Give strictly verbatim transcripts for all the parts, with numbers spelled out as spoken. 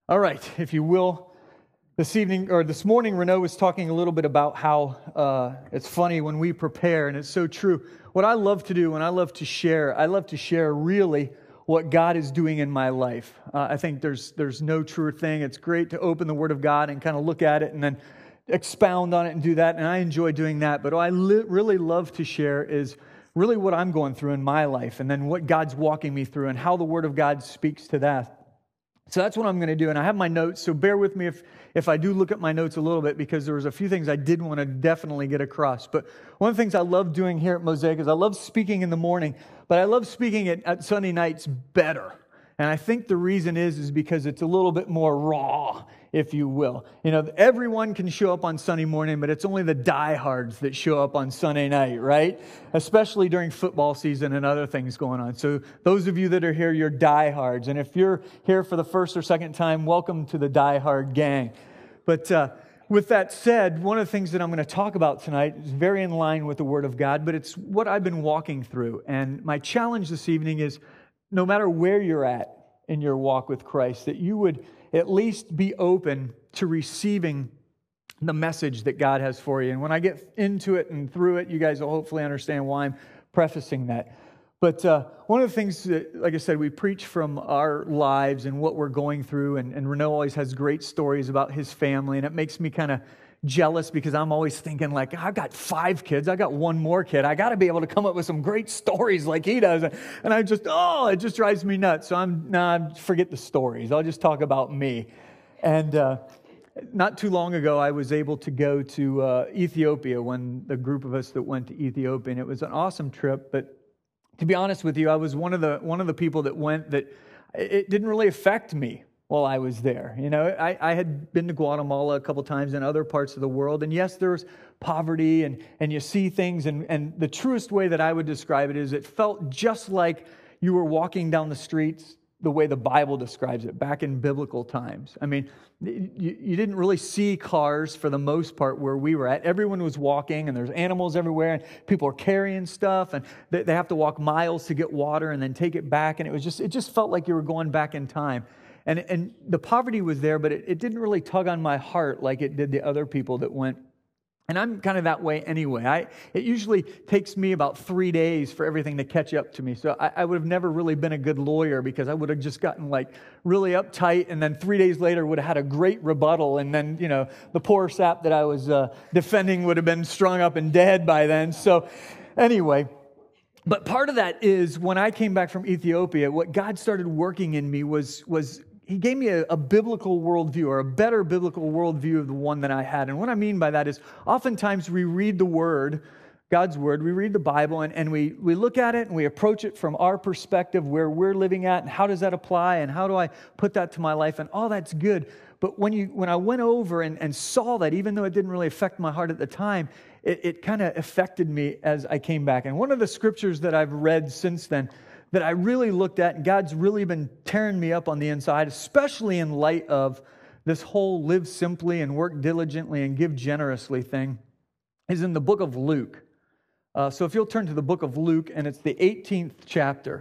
All right, if you will, this evening or this morning, Renaud was talking a little bit about how uh, it's funny when we prepare, and it's so true. What I love to do, and I love to share, I love to share really what God is doing in my life. Uh, I think there's there's no truer thing. It's great to open the Word of God and kind of look at it and then expound on it and do that, and I enjoy doing that. But what I li- really love to share is really what I'm going through in my life, and then what God's walking me through, and how the Word of God speaks to that. So that's what I'm going to do, and I have my notes, so bear with me if, if I do look at my notes a little bit, because there was a few things I did want to definitely get across. But one of the things I love doing here at Mosaic is I love speaking in the morning, but I love speaking at, at Sunday nights better. And I think the reason is, is because it's a little bit more raw, if you will. You know, everyone can show up on Sunday morning, but it's only the diehards that show up on Sunday night, right? Especially during football season and other things going on. So those of you that are here, you're diehards. And if you're here for the first or second time, welcome to the diehard gang. But uh, with that said, one of the things that I'm going to talk about tonight is very in line with the Word of God, but it's what I've been walking through. And my challenge this evening is, no matter where you're at in your walk with Christ, that you would at least be open to receiving the message that God has for you. And when I get into it and through it, you guys will hopefully understand why I'm prefacing that. But uh, one of the things that, like I said, we preach from our lives and what we're going through, and, and Renaud always has great stories about his family, and it makes me kind of jealous because I'm always thinking, like, I've got five kids, I got one more kid, I got to be able to come up with some great stories like he does, and I just, oh, it just drives me nuts. So I'm, nah, forget the stories, I'll just talk about me. And uh, not too long ago, I was able to go to uh, Ethiopia, when the group of us that went to Ethiopia, and it was an awesome trip. But to be honest with you, I was one of the one of the people that went that it didn't really affect me while I was there. You know, I, I had been to Guatemala a couple times and other parts of the world, and yes, there's poverty, and, and you see things, and, and the truest way that I would describe it is it felt just like you were walking down the streets the way the Bible describes it, back in biblical times. I mean, you, you didn't really see cars for the most part where we were at. Everyone was walking, and there's animals everywhere, and people are carrying stuff, and they, they have to walk miles to get water and then take it back, and it was just it just felt like you were going back in time. And, and the poverty was there, but it, it didn't really tug on my heart like it did the other people that went. And I'm kind of that way anyway. I, it usually takes me about three days for everything to catch up to me. So I, I would have never really been a good lawyer, because I would have just gotten like really uptight, and then three days later would have had a great rebuttal. And then, you know, the poor sap that I was uh, defending would have been strung up and dead by then. So anyway, but part of that is when I came back from Ethiopia, what God started working in me was was He gave me a, a biblical worldview, or a better biblical worldview of the one that I had. And what I mean by that is, oftentimes we read the Word, God's Word, we read the Bible, and, and we, we look at it and we approach it from our perspective, where we're living at, and how does that apply, and how do I put that to my life, and all that's good. But when you when I went over and, and saw that, even though it didn't really affect my heart at the time, it, it kind of affected me as I came back. And one of the scriptures that I've read since then that I really looked at, and God's really been tearing me up on the inside, especially in light of this whole live simply and work diligently and give generously thing, is in the book of Luke. Uh, so if you'll turn to the book of Luke, and it's the eighteenth chapter.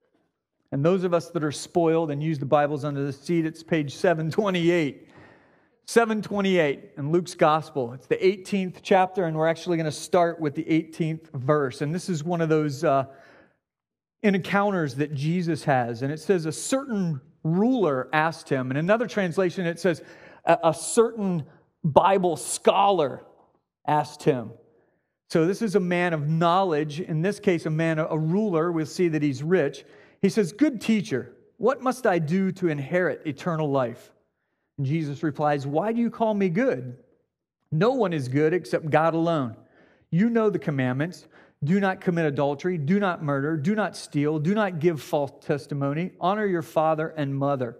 And those of us that are spoiled and use the Bibles under the seat, it's page seven twenty-eight. seven twenty-eight in Luke's Gospel. It's the eighteenth chapter, and we're actually going to start with the eighteenth verse. And this is one of those Uh, encounters that Jesus has. And it says, a certain ruler asked him. In another translation, it says, a, a certain Bible scholar asked him. So this is a man of knowledge. In this case, a man, a ruler. We'll see that he's rich. He says, good teacher, what must I do to inherit eternal life? And Jesus replies, why do you call me good? No one is good except God alone. You know the commandments. Do not commit adultery, do not murder, do not steal, do not give false testimony, honor your father and mother.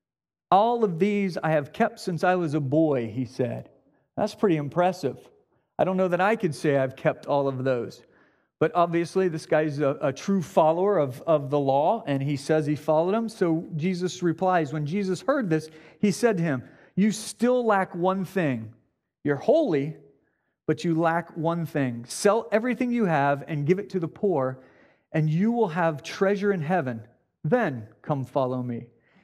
All of these I have kept since I was a boy, he said. That's pretty impressive. I don't know that I could say I've kept all of those. But obviously this guy's a, a true follower of, of the law, and he says he followed them. So Jesus replies, when Jesus heard this, he said to him, you still lack one thing. You're holy, but you lack one thing. Sell everything you have and give it to the poor, and you will have treasure in heaven. Then come follow me.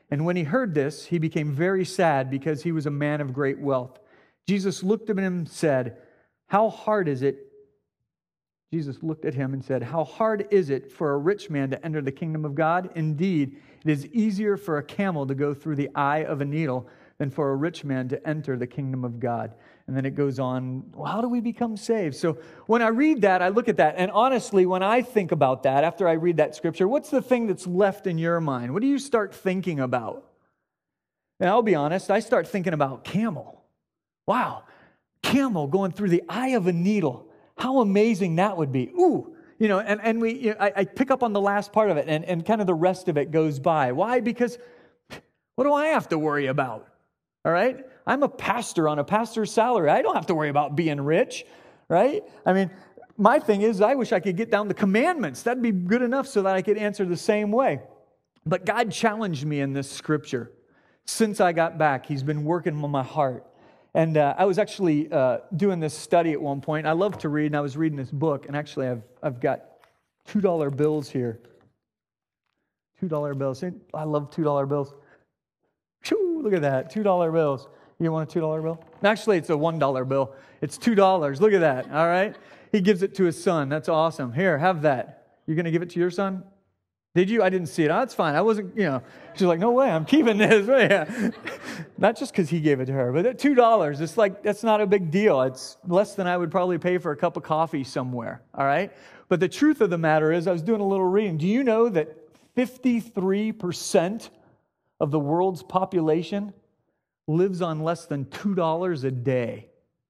And when he heard this, he became very sad because he was a man of great wealth. Jesus looked at him and said, How hard is it? Jesus looked at him and said, How hard is it for a rich man to enter the kingdom of God? Indeed, it is easier for a camel to go through the eye of a needle than for a rich man to enter the kingdom of God. And then it goes on, well, how do we become saved? So when I read that, I look at that. And honestly, when I think about that, after I read that scripture, what's the thing that's left in your mind? What do you start thinking about? And I'll be honest, I start thinking about camel. Wow, camel going through the eye of a needle. How amazing that would be. Ooh, you know, and, and we, you know, I, I pick up on the last part of it, and, and kind of the rest of it goes by. Why? Because what do I have to worry about? All right? I'm a pastor on a pastor's salary. I don't have to worry about being rich, right? I mean, my thing is, I wish I could get down the commandments. That'd be good enough so that I could answer the same way. But God challenged me in this scripture. Since I got back, He's been working on my heart. And uh, I was actually uh, doing this study at one point. I love to read, and I was reading this book. And actually, I've I've got two dollar bills here. two dollar bills. I love two dollar bills. Whew, look at that, two dollar bills. You want a two dollar bill? Actually, it's a one dollar bill. It's two dollars. Look at that, all right? He gives it to his son. That's awesome. Here, have that. You're going to give it to your son? Did you? I didn't see it. Oh, that's fine. I wasn't, you know. She's like, no way, I'm keeping this. Yeah. Not just because he gave it to her, but at two dollars, it's like, that's not a big deal. It's less than I would probably pay for a cup of coffee somewhere, all right? But the truth of the matter is, I was doing a little reading. Do you know that fifty-three percent of the world's population lives on less than two dollars a day?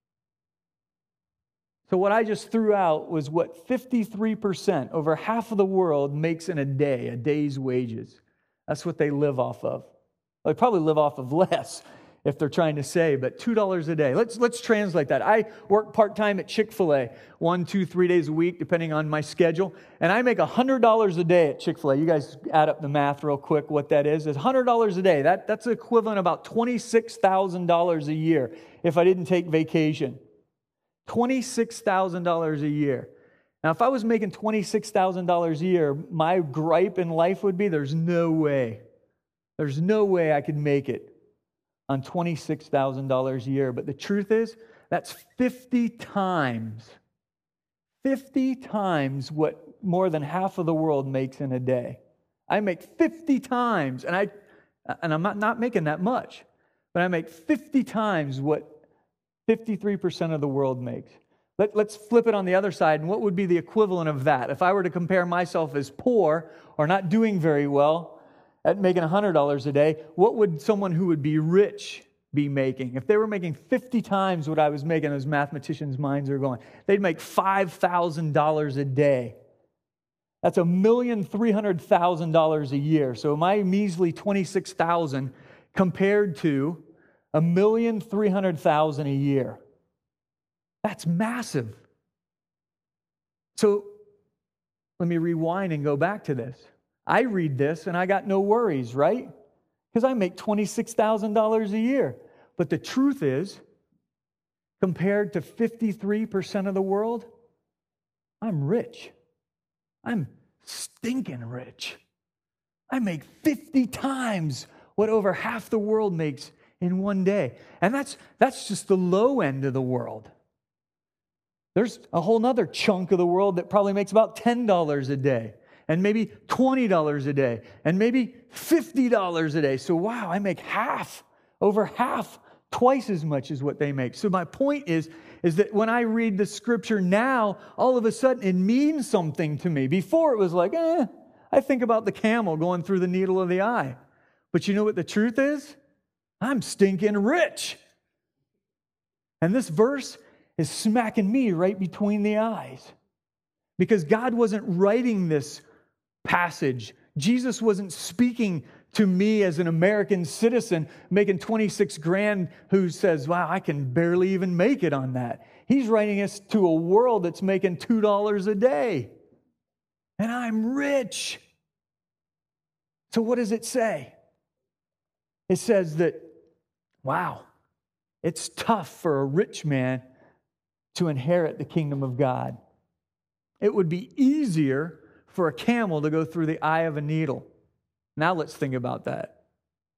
So what I just threw out was what fifty-three percent, over half of the world, makes in a day, a day's wages. That's what they live off of. Well, they probably live off of less if they're trying to save, but two dollars a day. Let's let's translate that. I work part-time at Chick-fil-A, one, two, three days a week, depending on my schedule, and I make one hundred dollars a day at Chick-fil-A. You guys add up the math real quick, what that is. It's one hundred dollars a day. That, that's equivalent to about twenty-six thousand dollars a year if I didn't take vacation. twenty-six thousand dollars a year. Now, if I was making twenty-six thousand dollars a year, my gripe in life would be there's no way. There's no way I could make it on twenty-six thousand dollars a year. But the truth is, that's fifty times, fifty times what more than half of the world makes in a day. I make fifty times, and, I, and I'm not, not making that much, but I make fifty times what fifty-three percent of the world makes. Let, let's flip it on the other side, and what would be the equivalent of that? If I were to compare myself as poor or not doing very well at making one hundred dollars a day, what would someone who would be rich be making? If they were making fifty times what I was making, those mathematicians' minds are going, they'd make five thousand dollars a day. That's a million three hundred thousand dollars a year. So my measly twenty-six thousand dollars compared to a million three hundred thousand a year. That's massive. So let me rewind and go back to this. I read this and I got no worries, right? Because I make twenty-six thousand dollars a year. But the truth is, compared to fifty-three percent of the world, I'm rich. I'm stinking rich. I make fifty times what over half the world makes in one day. And that's that's just the low end of the world. There's a whole nother chunk of the world that probably makes about ten dollars a day, and maybe twenty dollars a day, and maybe fifty dollars a day. So wow, I make half, over half, twice as much as what they make. So my point is, is that when I read the scripture now, all of a sudden it means something to me. Before it was like, eh, I think about the camel going through the needle of the eye. But you know what the truth is? I'm stinking rich. And this verse is smacking me right between the eyes. Because God wasn't writing this passage. Jesus wasn't speaking to me as an American citizen making twenty-six grand who says, wow, I can barely even make it on that. He's writing us to a world that's making two dollars a day. And I'm rich. So what does it say? It says that, wow, it's tough for a rich man to inherit the kingdom of God. It would be easier for a camel to go through the eye of a needle. Now let's think about that.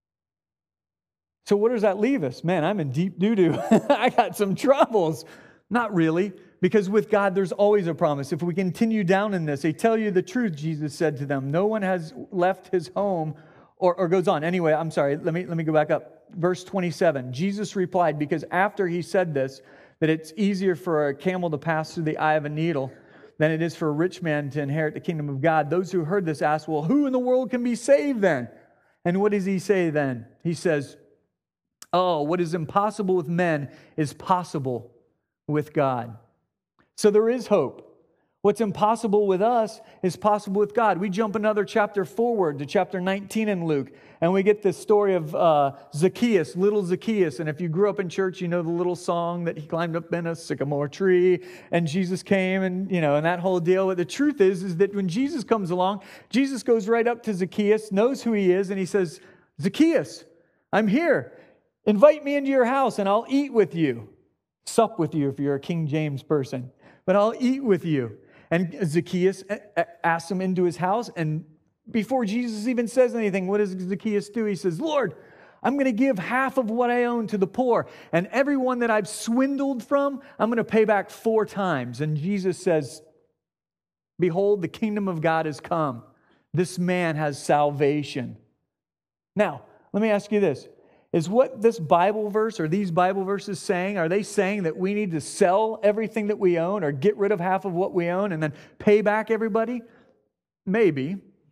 So where does that leave us? Man, I'm in deep doo-doo. I got some troubles. Not really, because with God, there's always a promise. If we continue down in this, they tell you the truth, Jesus said to them. No one has left his home, or, or goes on. Anyway, I'm sorry. Let me, let me go back up. Verse twenty-seven, Jesus replied, because after he said this, that it's easier for a camel to pass through the eye of a needle than it is for a rich man to inherit the kingdom of God. Those who heard this asked, well, who in the world can be saved then? And what does he say then? He says, oh, what is impossible with men is possible with God. So there is hope. What's impossible with us is possible with God. We jump another chapter forward to chapter nineteen in Luke, and we get this story of uh, Zacchaeus, little Zacchaeus. And if you grew up in church, you know the little song that he climbed up in a sycamore tree, and Jesus came, and you know, and that whole deal. But the truth is, is that when Jesus comes along, Jesus goes right up to Zacchaeus, knows who he is, and he says, Zacchaeus, I'm here. Invite me into your house, and I'll eat with you. Sup with you if you're a King James person. But I'll eat with you. And Zacchaeus asks him into his house, and before Jesus even says anything, what does Zacchaeus do? He says, Lord, I'm going to give half of what I own to the poor, and everyone that I've swindled from, I'm going to pay back four times. And Jesus says, behold, the kingdom of God has come. This man has salvation. Now, let me ask you this. Is what this Bible verse or these Bible verses saying, are they saying that we need to sell everything that we own or get rid of half of what we own and then pay back everybody? Maybe.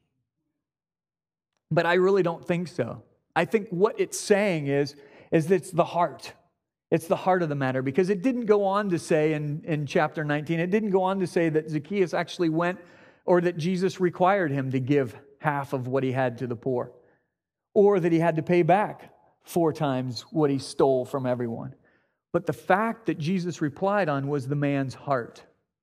But I really don't think so. I think what it's saying is, is that it's the heart. It's the heart of the matter, because it didn't go on to say in, in chapter nineteen, it didn't go on to say that Zacchaeus actually went, or that Jesus required him to give half of what he had to the poor, or that he had to pay back four times what he stole from everyone. But the fact that Jesus replied on was the man's heart.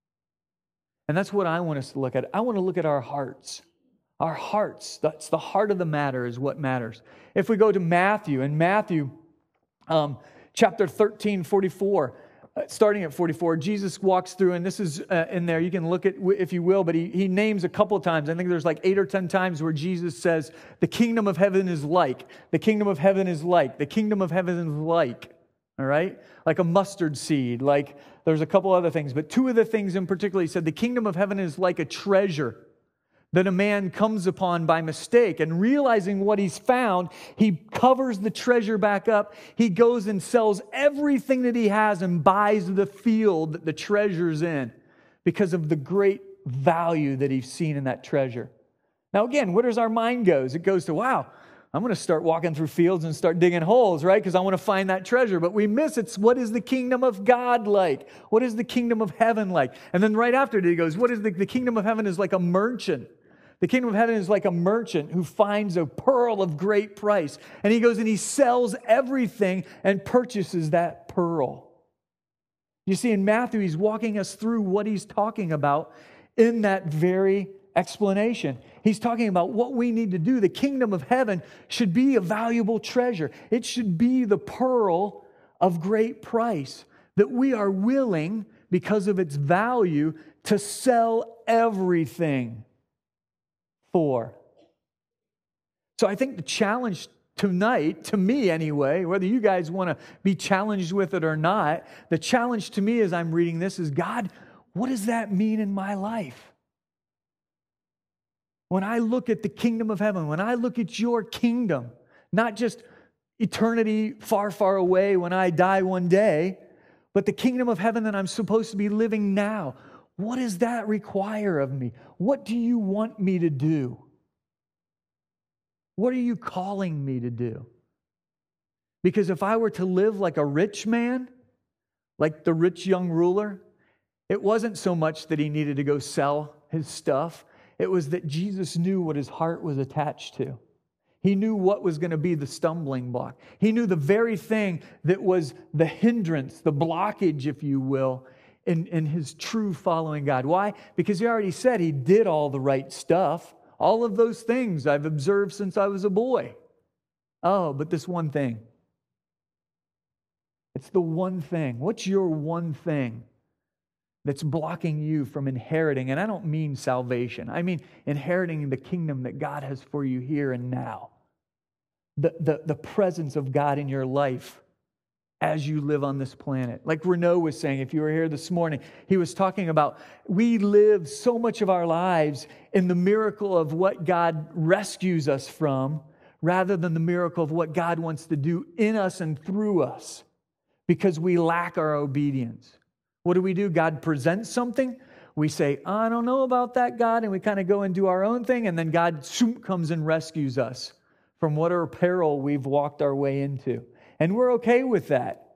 And that's what I want us to look at. I want to look at our hearts. Our hearts. That's the heart of the matter is what matters. If we go to Matthew, in Matthew um, chapter thirteen, forty-four, uh, starting at forty-four, Jesus walks through, and this is uh, in there. You can look at, if you will, but he, he names a couple of times. I think there's like eight or ten times where Jesus says, the kingdom of heaven is like, the kingdom of heaven is like, the kingdom of heaven is like, all right? Like a mustard seed, like there's a couple other things. But two of the things in particular, he said, the kingdom of heaven is like a treasure that a man comes upon by mistake, and realizing what he's found, he covers the treasure back up. He goes and sells everything that he has and buys the field that the treasure's in because of the great value that he's seen in that treasure. Now again, where does our mind go? It goes to, wow, I'm going to start walking through fields and start digging holes, right? Because I want to find that treasure. But we miss it's what is the kingdom of God like? What is the kingdom of heaven like? And then right after it, he goes, what is the, the kingdom of heaven is like a merchant. The kingdom of heaven is like a merchant who finds a pearl of great price. And he goes and he sells everything and purchases that pearl. You see, in Matthew, he's walking us through what he's talking about in that very explanation. He's talking about what we need to do. The kingdom of heaven should be a valuable treasure. It should be the pearl of great price that we are willing, because of its value, to sell everything for. So I think the challenge tonight, to me anyway, whether you guys want to be challenged with it or not, the challenge to me as I'm reading this is, God, what does that mean in my life? When I look at the kingdom of heaven, when I look at your kingdom, not just eternity far, far away when I die one day, but the kingdom of heaven that I'm supposed to be living now, what does that require of me? What do you want me to do? What are you calling me to do? Because if I were to live like a rich man, like the rich young ruler, it wasn't so much that he needed to go sell his stuff. It was that Jesus knew what his heart was attached to. He knew what was going to be the stumbling block. He knew the very thing that was the hindrance, the blockage, if you will, in, in his true following God. Why? Because he already said he did all the right stuff. All of those things I've observed since I was a boy. Oh, but this one thing. It's the one thing. What's your one thing that's blocking you from inheriting? And I don't mean salvation. I mean inheriting the kingdom that God has for you here and now. the, the, the presence of God in your life as you live on this planet. Like Renaud was saying, if you were here this morning, he was talking about we live so much of our lives in the miracle of what God rescues us from rather than the miracle of what God wants to do in us and through us because we lack our obedience. What do we do? God presents something. We say, I don't know about that, God, and we kind of go and do our own thing, and then God shoom, comes and rescues us from whatever peril we've walked our way into. And we're okay with that.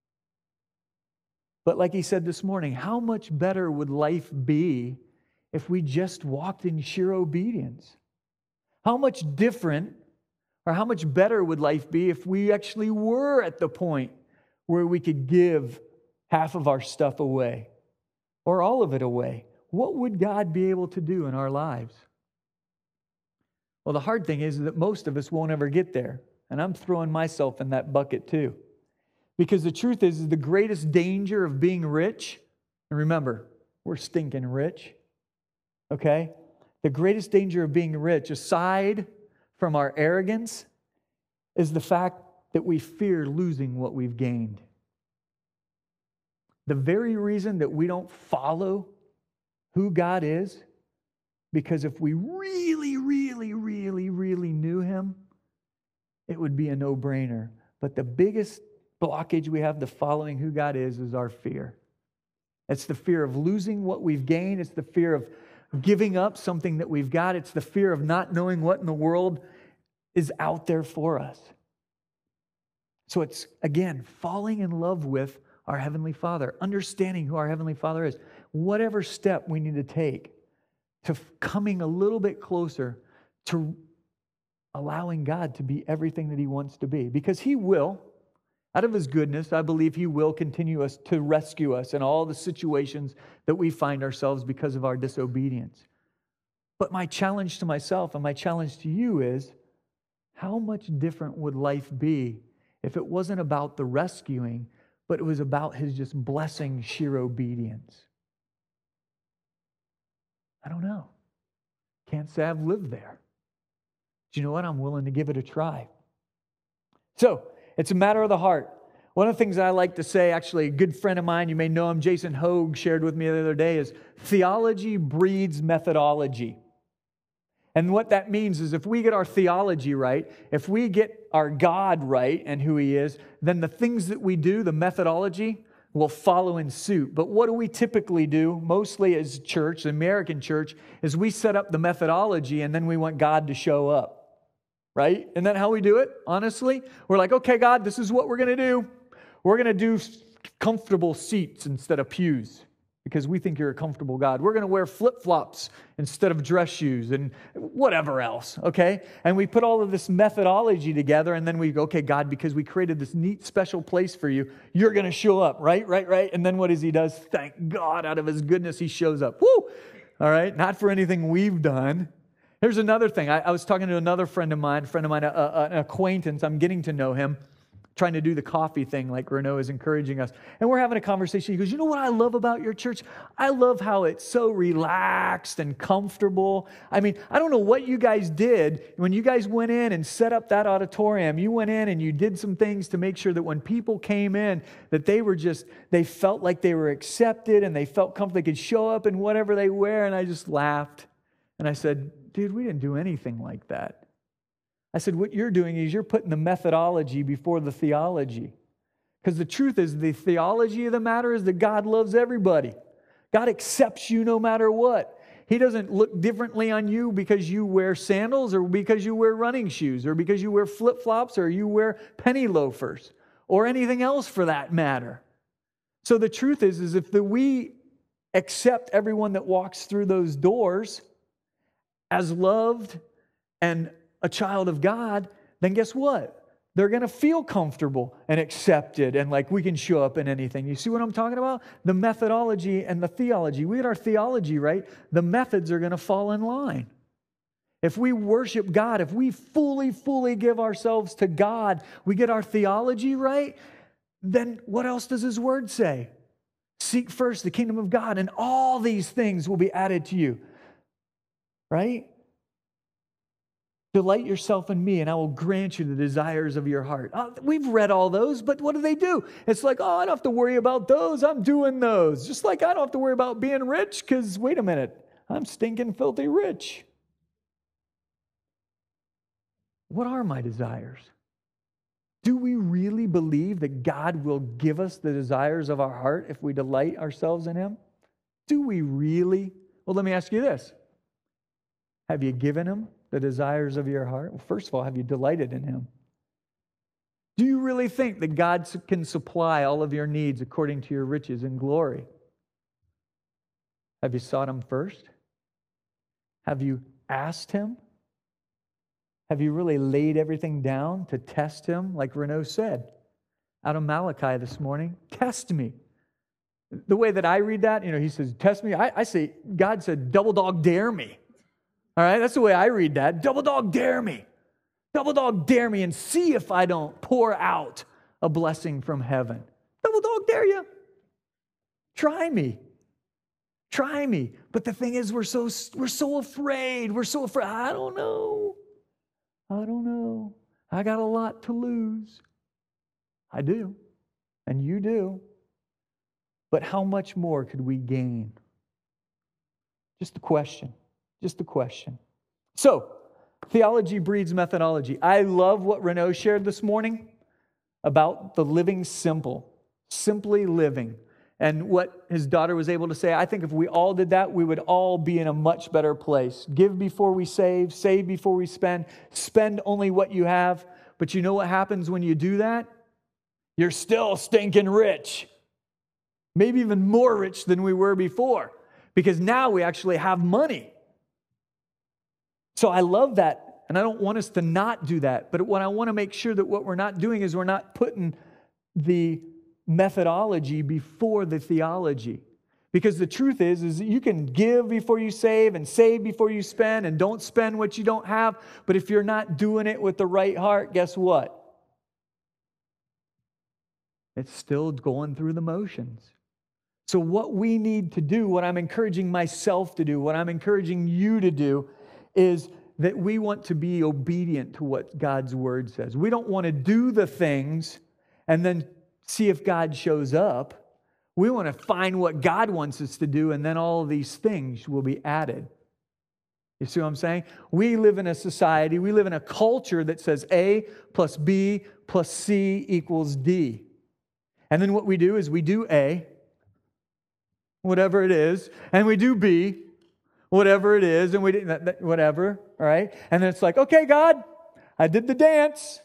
But like he said this morning, how much better would life be if we just walked in sheer obedience? How much different or how much better would life be if we actually were at the point where we could give half of our stuff away or all of it away? What would God be able to do in our lives? Well, the hard thing is that most of us won't ever get there. And I'm throwing myself in that bucket too. Because the truth is, is the greatest danger of being rich, and remember, we're stinking rich, okay? The greatest danger of being rich, aside from our arrogance, is the fact that we fear losing what we've gained. The very reason that we don't follow who God is, because if we really, really, really, really knew Him, it would be a no-brainer. But the biggest blockage we have to following who God is is our fear. It's the fear of losing what we've gained. It's the fear of giving up something that we've got. It's the fear of not knowing what in the world is out there for us. So it's, again, falling in love with our Heavenly Father, understanding who our Heavenly Father is. Whatever step we need to take to coming a little bit closer to allowing God to be everything that He wants to be. Because He will, out of His goodness, I believe He will continue us to rescue us in all the situations that we find ourselves because of our disobedience. But my challenge to myself and my challenge to you is, how much different would life be if it wasn't about the rescuing, but it was about His just blessing sheer obedience? I don't know. Can't say I've lived there. Do you know what? I'm willing to give it a try. So, it's a matter of the heart. One of the things I like to say, actually, a good friend of mine, you may know him, Jason Hogue, shared with me the other day, is theology breeds methodology. And what that means is if we get our theology right, if we get our God right and who He is, then the things that we do, the methodology, will follow in suit. But what do we typically do, mostly as church, the American church, is we set up the methodology and then we want God to show up. Right? Isn't that how we do it, honestly? We're like, okay, God, this is what we're going to do. We're going to do comfortable seats instead of pews because we think you're a comfortable God. We're going to wear flip-flops instead of dress shoes and whatever else, okay? And we put all of this methodology together and then we go, okay, God, because we created this neat special place for you, you're going to show up, right, right, right? And then what does He does? Thank God, out of His goodness, He shows up. Woo! All right? Not for anything we've done. Here's another thing. I, I was talking to another friend of mine, friend of mine, a, a, an acquaintance. I'm getting to know him, trying to do the coffee thing like Renaud is encouraging us. And we're having a conversation. He goes, you know what I love about your church? I love how it's so relaxed and comfortable. I mean, I don't know what you guys did when you guys went in and set up that auditorium. You went in and you did some things to make sure that when people came in, that they were just, they felt like they were accepted and they felt comfortable. They could show up in whatever they wear. And I just laughed. And I said, dude, we didn't do anything like that. I said, what you're doing is you're putting the methodology before the theology. Because the truth is, the theology of the matter is that God loves everybody. God accepts you no matter what. He doesn't look differently on you because you wear sandals or because you wear running shoes or because you wear flip-flops or you wear penny loafers or anything else for that matter. So the truth is, is if the, we accept everyone that walks through those doors as loved and a child of God, then guess what? They're going to feel comfortable and accepted and like we can show up in anything. You see what I'm talking about? The methodology and the theology. We get our theology right, the methods are going to fall in line. If we worship God, if we fully, fully give ourselves to God, we get our theology right, then what else does His Word say? Seek first the kingdom of God and all these things will be added to you. Right? Delight yourself in me, and I will grant you the desires of your heart. Oh, we've read all those, but what do they do? It's like, oh, I don't have to worry about those. I'm doing those. Just like I don't have to worry about being rich because, wait a minute, I'm stinking filthy rich. What are my desires? Do we really believe that God will give us the desires of our heart if we delight ourselves in Him? Do we really? Well, let me ask you this. Have you given Him the desires of your heart? Well, first of all, have you delighted in Him? Do you really think that God can supply all of your needs according to your riches and glory? Have you sought Him first? Have you asked Him? Have you really laid everything down to test Him, like Renault said out of Malachi this morning? Test me. The way that I read that, you know, he says, test me. I, I say, God said, double dog dare me. All right, that's the way I read that. Double dog dare me. Double dog dare me and see if I don't pour out a blessing from heaven. Double dog dare you. Try me. Try me. But the thing is, we're so we're so afraid. We're so afraid. I don't know. I don't know. I got a lot to lose. I do. And you do. But how much more could we gain? Just a question. Just a question. So, theology breeds methodology. I love what Renault shared this morning about the living simple, simply living. And what his daughter was able to say, I think if we all did that, we would all be in a much better place. Give before we save, save before we spend, spend only what you have. But you know what happens when you do that? You're still stinking rich. Maybe even more rich than we were before. Because now we actually have money. So I love that. And I don't want us to not do that. But what I want to make sure that what we're not doing is we're not putting the methodology before the theology. Because the truth is, is that you can give before you save and save before you spend and don't spend what you don't have. But if you're not doing it with the right heart, guess what? It's still going through the motions. So what we need to do, what I'm encouraging myself to do, what I'm encouraging you to do, is that we want to be obedient to what God's Word says. We don't want to do the things and then see if God shows up. We want to find what God wants us to do, and then all of these things will be added. You see what I'm saying? We live in a society, we live in a culture that says A plus B plus C equals D. And then what we do is we do A, whatever it is, and we do B, whatever it is, and we do whatever, all right? And then it's like, okay, God, I did the dance.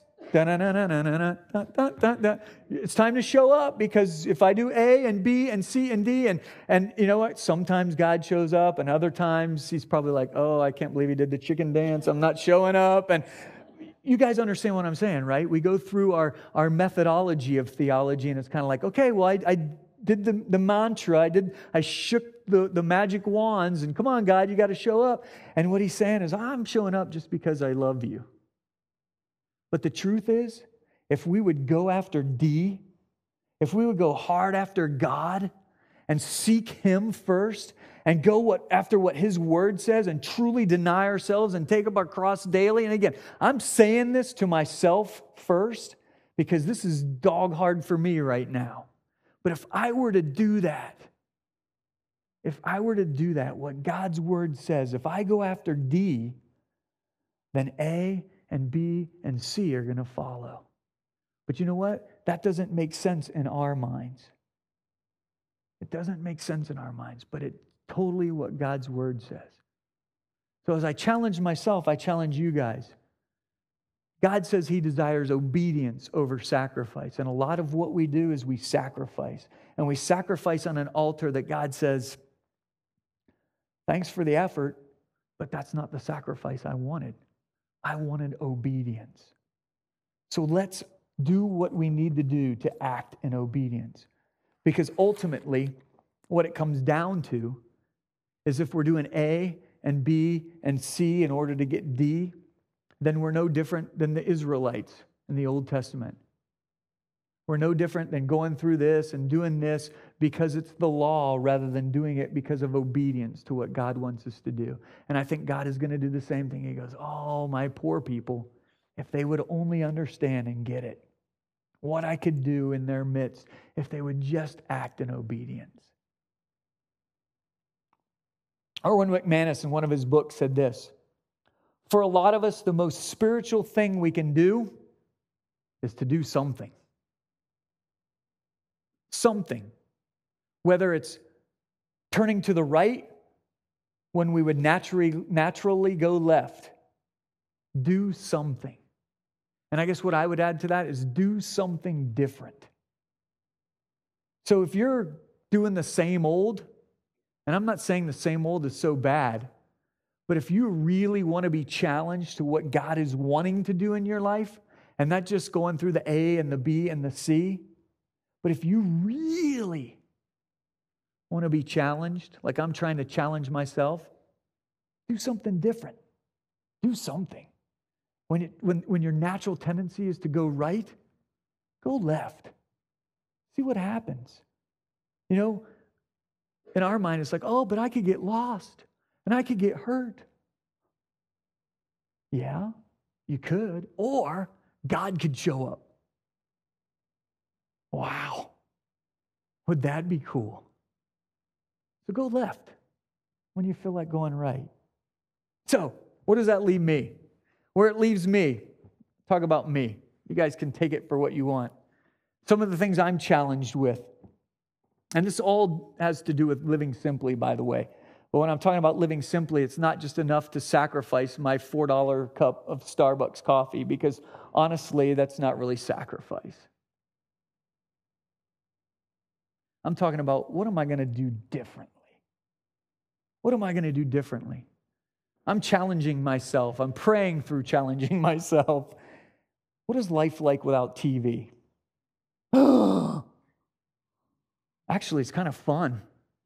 It's time to show up, because if I do A and B and C and D, and, and you know what? Sometimes God shows up, and other times He's probably like, oh, I can't believe He did the chicken dance. I'm not showing up. And you guys understand what I'm saying, right? We go through our, our methodology of theology, and it's kind of like, okay, well, I, I did the, the mantra. I did. I shook the, the magic wands, and come on, God, you got to show up. And what He's saying is, I'm showing up just because I love you. But the truth is, if we would go after D, if we would go hard after God and seek Him first and go what, after what His Word says and truly deny ourselves and take up our cross daily. And again, I'm saying this to myself first because this is dog hard for me right now. But if I were to do that, if I were to do that, what God's Word says, if I go after D, then A and B and C are going to follow. But you know what? That doesn't make sense in our minds. It doesn't make sense in our minds, but it's totally what God's Word says. So as I challenge myself, I challenge you guys. God says He desires obedience over sacrifice. And a lot of what we do is we sacrifice. And we sacrifice on an altar that God says, thanks for the effort, but that's not the sacrifice I wanted. I wanted obedience. So let's do what we need to do to act in obedience. Because ultimately, what it comes down to is if we're doing A and B and C in order to get D, then we're no different than the Israelites in the Old Testament. We're no different than going through this and doing this because it's the law rather than doing it because of obedience to what God wants us to do. And I think God is going to do the same thing. He goes, oh, my poor people, if they would only understand and get it, what I could do in their midst if they would just act in obedience. Erwin McManus, in one of his books, said this: for a lot of us, the most spiritual thing we can do is to do something. Something. Whether it's turning to the right when we would naturally, naturally go left. Do something. And I guess what I would add to that is do something different. So if you're doing the same old, and I'm not saying the same old is so bad, but if you really want to be challenged to what God is wanting to do in your life, and not just going through the A and the B and the C, but if you really want to be challenged, like I'm trying to challenge myself, do something different. Do something. When, it, when, when your natural tendency is to go right, go left. See what happens. You know, in our mind, it's like, oh, but I could get lost and I could get hurt. Yeah, you could. Or God could show up. Wow. Would that be cool? So go left when you feel like going right. So, what does that leave me? Where it leaves me, talk about me. You guys can take it for what you want. Some of the things I'm challenged with, and this all has to do with living simply, by the way. But when I'm talking about living simply, it's not just enough to sacrifice my four dollar cup of Starbucks coffee, because honestly, that's not really sacrifice. I'm talking about, what am I going to do differently? What am I going to do differently? I'm challenging myself. I'm praying through challenging myself. What is life like without T V? Actually, it's kind of fun.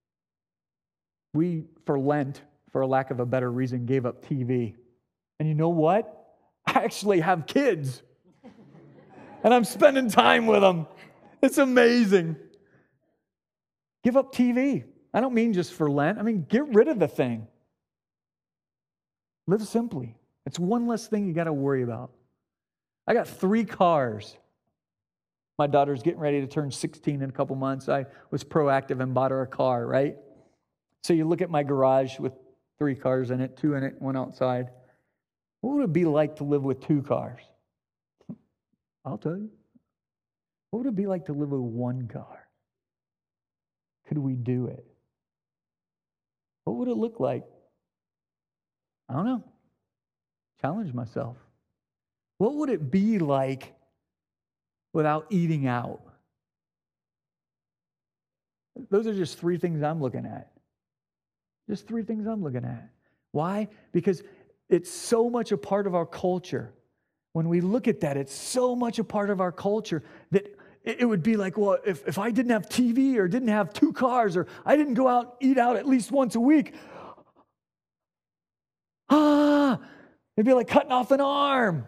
We, for Lent, for a lack of a better reason, gave up T V. And you know what? I actually have kids. And I'm spending time with them. It's amazing. Give up T V. I don't mean just for Lent. I mean, get rid of the thing. Live simply. It's one less thing you got to worry about. I got three cars. My daughter's getting ready to turn sixteen in a couple months. I was proactive and bought her a car, right? So you look at my garage with three cars in it, two in it, one outside. What would it be like to live with two cars? I'll tell you. What would it be like to live with one car? Could we do it? What would it look like? I don't know. Challenge myself. What would it be like without eating out? Those are just three things I'm looking at. Just three things I'm looking at. Why? Because it's so much a part of our culture. When we look at that, it's so much a part of our culture that it would be like, well, if, if I didn't have T V or didn't have two cars or I didn't go out eat out at least once a week, ah, it'd be like cutting off an arm.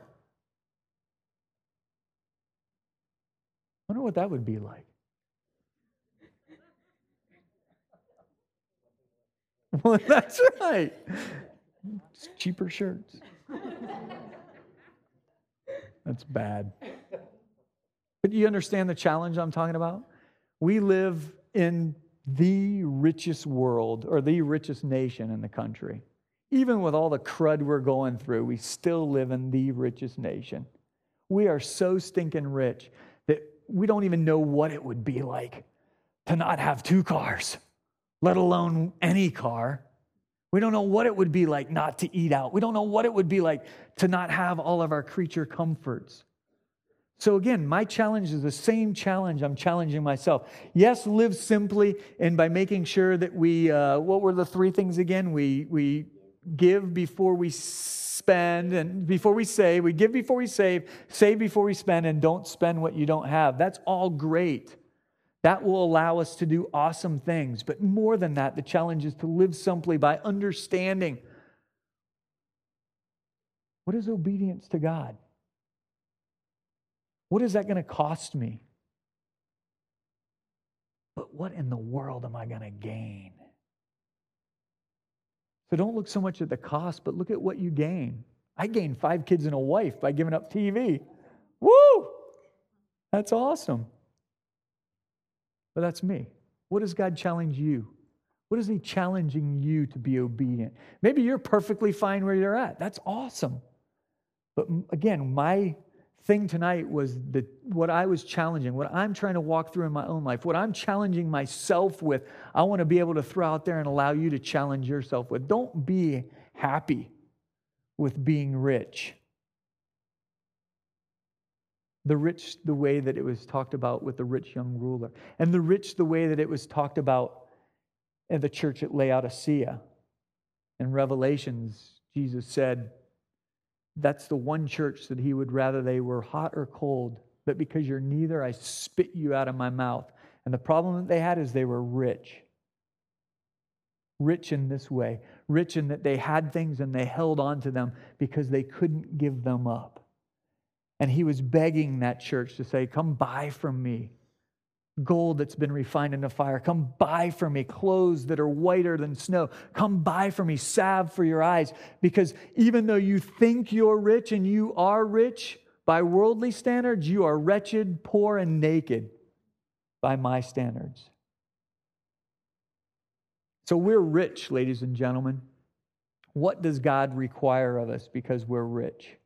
I wonder what that would be like. Well, that's right. It's cheaper shirts. That's bad. But you understand the challenge I'm talking about? We live in the richest world, or the richest nation in the country. Even with all the crud we're going through, we still live in the richest nation. We are so stinking rich that we don't even know what it would be like to not have two cars, let alone any car. We don't know what it would be like not to eat out. We don't know what it would be like to not have all of our creature comforts. So again, my challenge is the same challenge I'm challenging myself. Yes, live simply, and by making sure that we, uh, what were the three things again? We we give before we spend, and before we save. We give before we save, save before we spend, and don't spend what you don't have. That's all great. That will allow us to do awesome things. But more than that, the challenge is to live simply by understanding, what is obedience to God? What is that going to cost me? but what in the world am I going to gain? So don't look so much at the cost, but look at what you gain. I gained five kids and a wife by giving up T V. Woo! That's awesome. But that's me. What does God challenge you? What is He challenging you to be obedient? Maybe you're perfectly fine where you're at. That's awesome. But again, my thing tonight was that what I was challenging, what I'm trying to walk through in my own life, what I'm challenging myself with, I want to be able to throw out there and allow you to challenge yourself with. Don't be happy with being rich. The rich, the way that it was talked about with the rich young ruler. And the rich, the way that it was talked about in the church at Laodicea. In Revelations, Jesus said, that's the one church that He would rather they were hot or cold, but because you're neither, I spit you out of my mouth. And the problem that they had is they were rich. Rich in this way. Rich in that they had things and they held on to them because they couldn't give them up. And He was begging that church to say, come buy from me gold that's been refined in the fire. Come buy from me clothes that are whiter than snow. Come buy from me salve for your eyes. Because even though you think you're rich and you are rich by worldly standards, you are wretched, poor, and naked by my standards. So we're rich, ladies and gentlemen. What does God require of us because we're rich?